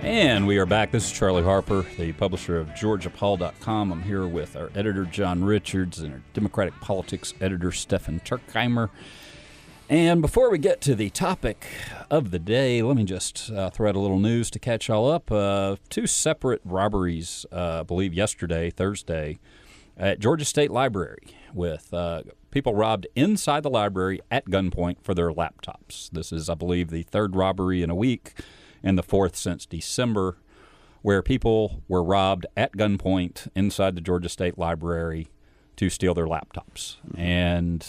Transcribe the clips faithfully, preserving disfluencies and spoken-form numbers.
And we are back. This is Charlie Harper, the publisher of Georgia Paul dot com. I'm here with our editor, John Richards, and our Democratic Politics editor, Stefan Turkheimer. And before we get to the topic of the day, let me just uh, throw out a little news to catch y'all up. Uh, two separate robberies, uh, I believe yesterday, Thursday, at Georgia State Library, with uh, people robbed inside the library at gunpoint for their laptops. This is, I believe, the third robbery in a week, and the fourth since December, where people were robbed at gunpoint inside the Georgia State Library to steal their laptops. Mm-hmm. And,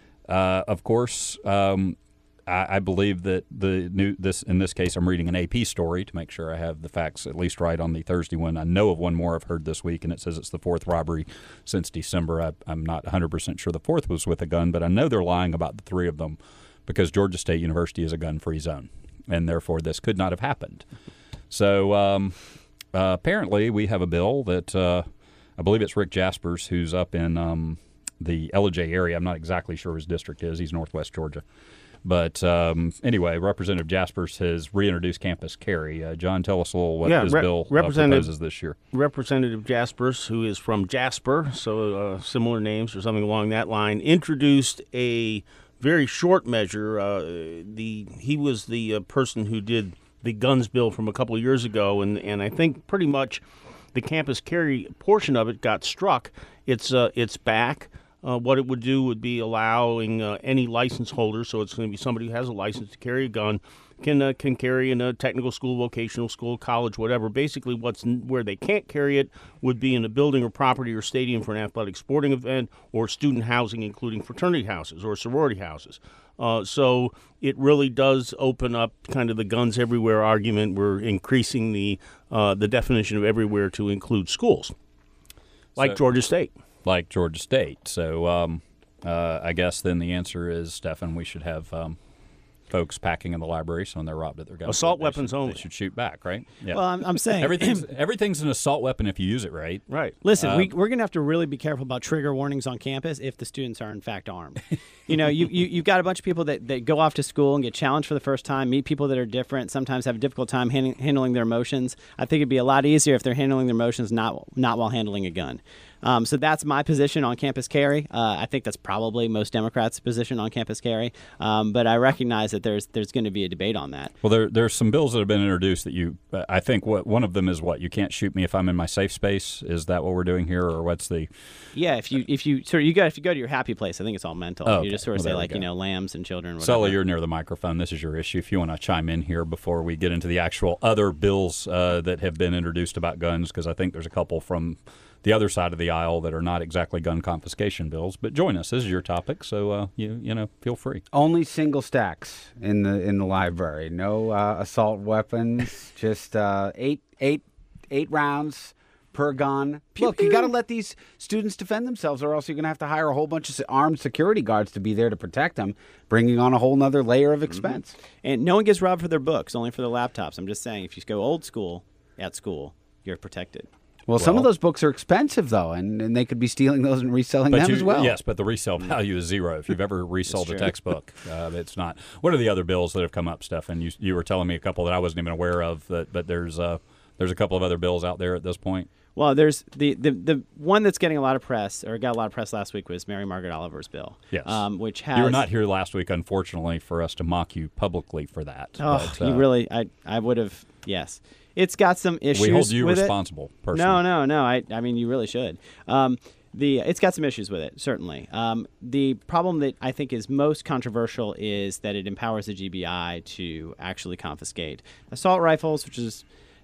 uh, of course, um, I, I believe that the new this in this case, I'm reading an A P story to make sure I have the facts at least right on the Thursday one. I know of one more I've heard this week, and it says it's the fourth robbery since December. I, I'm not one hundred percent sure the fourth was with a gun, but I know they're lying about the three of them because Georgia State University is a gun-free zone, and therefore this could not have happened. So um, uh, apparently we have a bill that uh, I believe it's Rick Jaspers, who's up in um, the Ellijay area. I'm not exactly sure his district is. He's northwest Georgia. But um, anyway, Representative Jaspers has reintroduced Campus Carry. Uh, John, tell us a little what yeah, this Re- bill uh, Representative, proposes this year. Representative Jaspers, who is from Jasper, so uh, similar names or something along that line, introduced a very short measure. Uh, the he was the uh, person who did the guns bill from a couple of years ago, and, and I think pretty much the Campus Carry portion of it got struck. It's uh, it's back. Uh, what it would do would be allowing uh, any license holder, so it's going to be somebody who has a license to carry a gun, can uh, can carry in a technical school, vocational school, college, whatever. Basically, what's n- where they can't carry it would be in a building or property or stadium for an athletic sporting event, or student housing, including fraternity houses or sorority houses. Uh, so it really does open up kind of the guns everywhere argument. We're increasing the uh, the definition of everywhere to include schools, like So- Georgia State. Like Georgia State. So um, uh, I guess then the answer is, Stefan, we should have um, folks packing in the library, so when they're robbed at their guns, Assault they weapons should, only. They should shoot back, right? Yeah. Well, I'm, I'm saying everything's everything's an assault weapon if you use it right. Right. Listen, Uh, we, we're going to have to really be careful about trigger warnings on campus if the students are in fact armed. you know, you, you, you've got a bunch of people that, that go off to school and get challenged for the first time, meet people that are different, sometimes have a difficult time hand, handling their emotions. I think it'd be a lot easier if they're handling their emotions not not while handling a gun. Um, so that's my position on Campus Carry. Uh, I think that's probably most Democrats' position on Campus Carry. Um, but I recognize that there's there's going to be a debate on that. Well, there there's some bills that have been introduced that you. Uh, I think what one of them is what you can't shoot me if I'm in my safe space. Is that what we're doing here, or what's the? Yeah, if you if you sort of you go if you go to your happy place, I think it's all mental. Oh, You okay. just sort of Well, say there we like go. you know lambs and children. Whatever. Sully, you're near the microphone. This is your issue. If you want to chime in here before we get into the actual other bills uh, that have been introduced about guns, because I think there's a couple from the other side of the aisle that are not exactly gun confiscation bills. But join us. This is your topic, so uh, you you know feel free. Only single stacks in the in the library. No uh, assault weapons. Just uh, eight eight eight rounds per gun. Look, you got to let these students defend themselves, or else you're going to have to hire a whole bunch of armed security guards to be there to protect them, bringing on a whole nother layer of expense. And no one gets robbed for their books, only for their laptops. I'm just saying, if you go old school at school, you're protected. Well, some Well- of those books are expensive, though, and, and they could be stealing those and reselling But them you, as well. Yes, but the resale value is zero. If you've ever resold a true. textbook, uh, it's not. What are the other bills that have come up, Stefan? You you were telling me a couple that I wasn't even aware of, that, but there's uh, there's a couple of other bills out there at this point. Well, there's the, the, the one that's getting a lot of press, or got a lot of press last week, was Mary Margaret Oliver's bill. Yes. Um, which has You were not here last week, unfortunately, for us to mock you publicly for that. Oh, but, uh, you really? I I would have. Yes, it's got some issues. we hold you with responsible, it. personally. No, no, no. I I mean, you really should. Um, the it's got some issues with it, certainly. Um, the problem that I think is most controversial is that it empowers the G B I to actually confiscate assault rifles, which is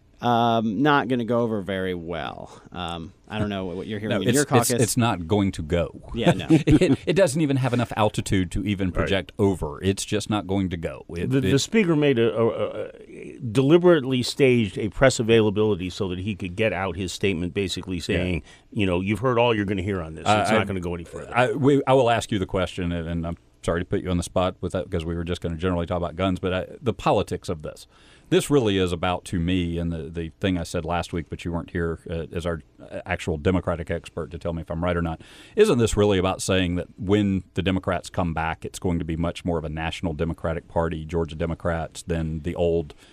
um, not going to go over very well. Um, I don't know what you're hearing No, in it's, your caucus. it's, it's not going to go. Yeah, no. it, it doesn't even have enough altitude to even project over. It's just not going to go. It, The, it- the speaker made a, a, a deliberately staged a press availability so that he could get out his statement, basically saying, you know, you've heard all you're going to hear on this. It's I- not I- going to go any further. I, we, I will ask you the question, and, and I'm sorry to put you on the spot with that because we were just going to generally talk about guns, but I, the politics of this. This really is about, to me, and the, the thing I said last week, but you weren't here uh, as our actual Democratic expert to tell me if I'm right or not. Isn't this really about saying that when the Democrats come back, it's going to be much more of a national Democratic Party, Georgia Democrats, than the old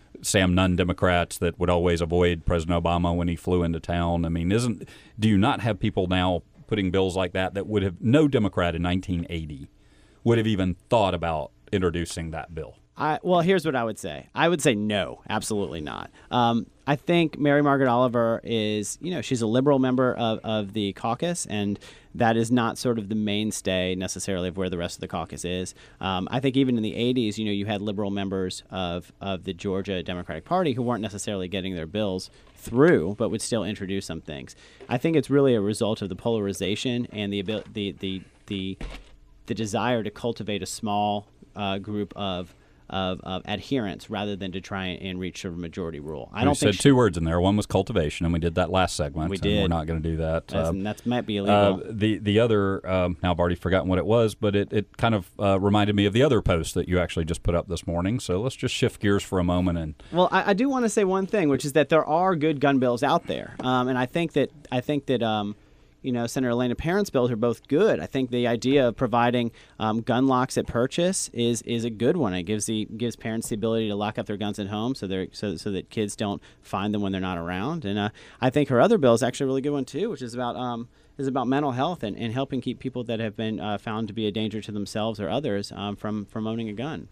Sam Nunn Democrats that would always avoid President Obama when he flew into town. I mean, isn't do you not have people now putting bills like that that would have no Democrat in nineteen eighty would have even thought about introducing that bill? I, well, here's what I would say. I would say no, absolutely not. Um, I think Mary Margaret Oliver is, you know, she's a liberal member of, of the caucus, and that is not sort of the mainstay necessarily of where the rest of the caucus is. Um, I think even in the eighties, you know, you had liberal members of, of the Georgia Democratic Party who weren't necessarily getting their bills through, but would still introduce some things. I think it's really a result of the polarization and the abil- the the the, the desire to cultivate a small uh, group of Of, of adherents rather than to try and reach sort of majority rule. I we don't said think she, two words in there. One was cultivation, and we did that last segment. We and did. We're not going to do that. that's, Uh, that's might be illegal. Uh, the the other um, now I've already forgotten what it was, but it, it kind of uh, reminded me of the other post that you actually just put up this morning. So let's just shift gears for a moment and Well, I, I do want to say one thing, which is that there are good gun bills out there, um, and I think that I think that um, you know Senator Elena Parent's bills are both good. I think the idea of providing um, gun locks at purchase is is a good one. It gives the gives parents the ability to lock up their guns at home, so they're so so that kids don't find them when they're not around. And uh, I think her other bill is actually a really good one too, which is about um, is about mental health and, and helping keep people that have been uh, found to be a danger to themselves or others um, from from owning a gun.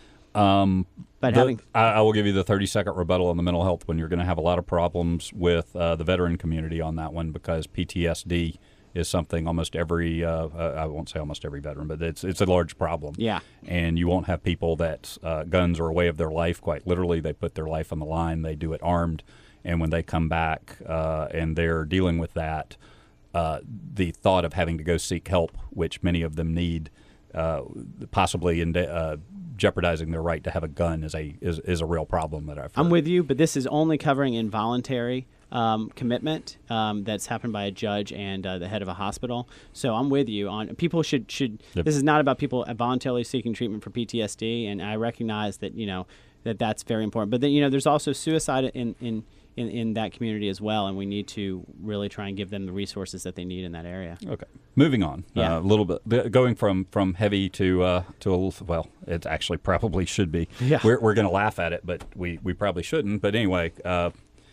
Um, But the- having I, I will give you the thirty second rebuttal on the mental health one. You're going to have a lot of problems with uh, the veteran community on that one because P T S D is something almost every uh, uh, I won't say almost every veteran, but it's it's a large problem. Yeah. And you won't have people that uh, guns are a way of their life. Quite literally, they put their life on the line. They do it armed, and when they come back uh, and they're dealing with that, uh, the thought of having to go seek help, which many of them need, uh, possibly in uh, jeopardizing their right to have a gun is a is, is a real problem that I've heard. I'm with you, but this is only covering involuntary um, commitment um, that's happened by a judge and uh, the head of a hospital. So I'm with you on people should should. Yep. This is not about people voluntarily seeking treatment for P T S D, and I recognize that you know that that's very important. But then you know there's also suicide in in. In, in that community as well, and we need to really try and give them the resources that they need in that area. Okay, moving on Yeah. uh, a little bit, going from, from heavy to uh, to a little. Well, it actually probably should be. Yeah. We're we're going to laugh at it, but we, we probably shouldn't. But anyway, uh,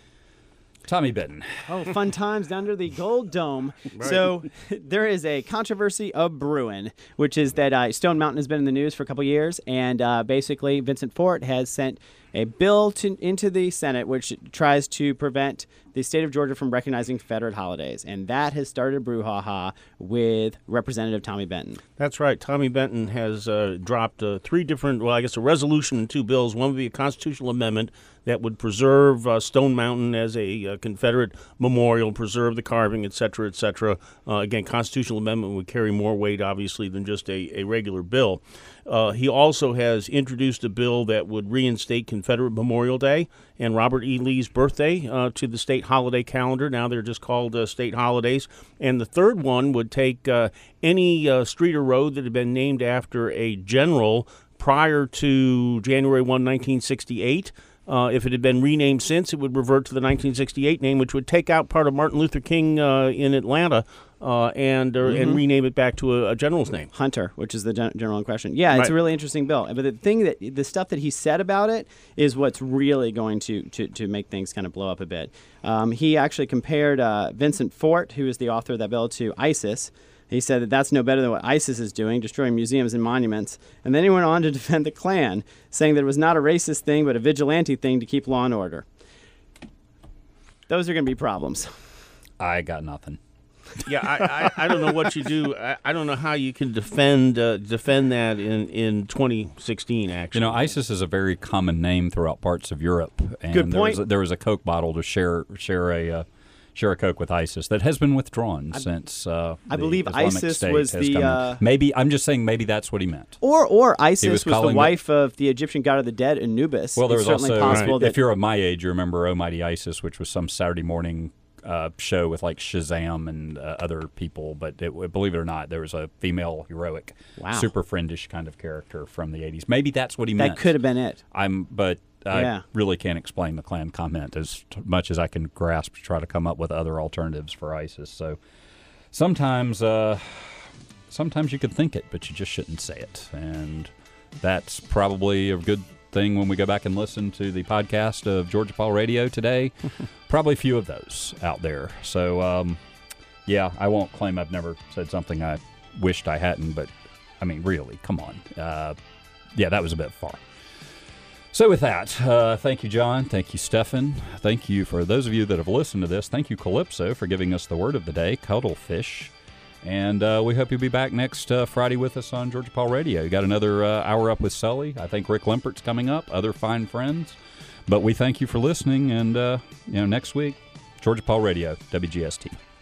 Tommy Benton. Oh, fun times under the Gold Dome. So there is a controversy of brewing, which is that uh, Stone Mountain has been in the news for a couple years, and uh, basically Vincent Fort has sent a bill to, into the Senate which tries to prevent the state of Georgia from recognizing Confederate holidays, and that has started a brouhaha with Representative Tommy Benton. That's right. Tommy Benton has uh, dropped uh, three different, well, I guess a resolution and two bills. One would be a constitutional amendment that would preserve uh, Stone Mountain as a uh, Confederate memorial, preserve the carving, et cetera, et cetera. Uh, again, constitutional amendment would carry more weight, obviously, than just a, a regular bill. Uh, he also has introduced a bill that would reinstate Confederate Memorial Day and Robert E. Lee's birthday uh, to the state holiday calendar. Now they're just called uh, state holidays. And the third one would take uh, any uh, street or road that had been named after a general prior to January first, nineteen sixty-eight. Uh, if it had been renamed since, it would revert to the nineteen sixty-eight name, which would take out part of Martin Luther King uh, in Atlanta uh, and uh, Mm-hmm. and rename it back to a, a general's name. Hunter, which is the gen- general in question. Yeah, it's Right. a really interesting bill. But the thing that the stuff that he said about it is what's really going to to, to make things kind of blow up a bit. Um, he actually compared uh, Vincent Fort, who is the author of that bill, to ISIS. He said that that's no better than what ISIS is doing, destroying museums and monuments. And then he went on to defend the Klan, saying that it was not a racist thing, but a vigilante thing to keep law and order. Those are going to be problems. I got nothing. Yeah, I, I, I don't know what you do. I, I don't know how you can defend uh, defend that in, in twenty sixteen, actually. You know, ISIS is a very common name throughout parts of Europe. And Good there was point. a, there was a Coke bottle to share share a uh, share a Coke with ISIS that has been withdrawn since. Uh, I the believe Islamic ISIS State was has the, come in. uh, maybe I'm just saying maybe that's what he meant. Or or ISIS was was, calling the it- wife of the Egyptian god of the dead, Anubis. Well, there it's was certainly also possible if that you're of my age, you remember Almighty ISIS, which was some Saturday morning uh, show with like Shazam and uh, other people. But it, believe it or not, there was a female heroic, Wow. super friendish kind of character from the eighties. Maybe that's what he that meant. could have been it. I'm, but I Yeah. really can't explain the Klan comment as t- much as I can grasp to try to come up with other alternatives for ISIS. So sometimes, uh, sometimes you could think it, but you just shouldn't say it, and that's probably a good thing when we go back and listen to the podcast of Georgia Paul Radio today. Probably a few of those out there. So, um, yeah, I won't claim I've never said something I wished I hadn't, but, I mean, really, come on. Uh, yeah, that was a bit far. So with that, uh, thank you, John. Thank you, Stefan. Thank you for those of you that have listened to this. Thank you, Calypso, for giving us the word of the day, cuttlefish. And uh, we hope you'll be back next uh, Friday with us on Georgia Paul Radio. You got another uh, hour up with Sully. I think Rick Lempert's coming up, other fine friends. But we thank you for listening, and uh, you know, next week, Georgia Paul Radio, W G S T.